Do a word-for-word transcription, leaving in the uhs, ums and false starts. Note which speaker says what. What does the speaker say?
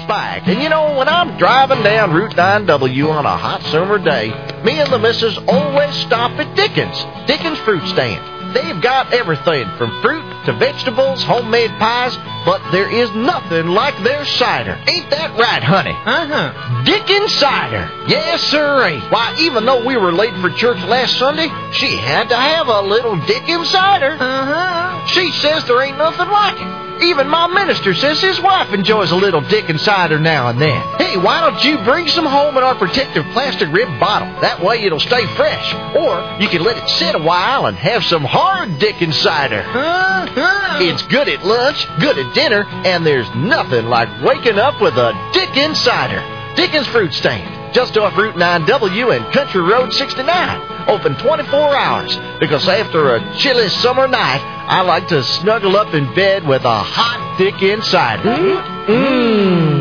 Speaker 1: bike. And you know, when I'm driving down Route nine W on a hot summer day, me and the missus always stop at Dickens. Dickens Fruit Stand. They've got everything from fruit to vegetables, homemade pies, but there is nothing like their cider. Ain't that right, honey?
Speaker 2: Uh-huh.
Speaker 1: Dickens Cider. Yes, sirree. Why, even though we were late for church last Sunday, she had to have a little Dickens Cider.
Speaker 2: Uh-huh.
Speaker 1: She says there ain't nothing like it. Even my minister says his wife enjoys a little Dickens Cider now and then. Hey, why don't you bring some home in our protective plastic rib bottle? That way it'll stay fresh. Or you can let it sit a while and have some hard Dickens Cider.
Speaker 2: Uh-huh.
Speaker 1: It's good at lunch, good at dinner, and there's nothing like waking up with a Dickens Cider. Dickens Fruit Stand, just off Route nine W and Country Road sixty-nine. Open twenty-four hours, because after a chilly summer night, I like to snuggle up in bed with a hot Dickens Cider.
Speaker 2: Mmm.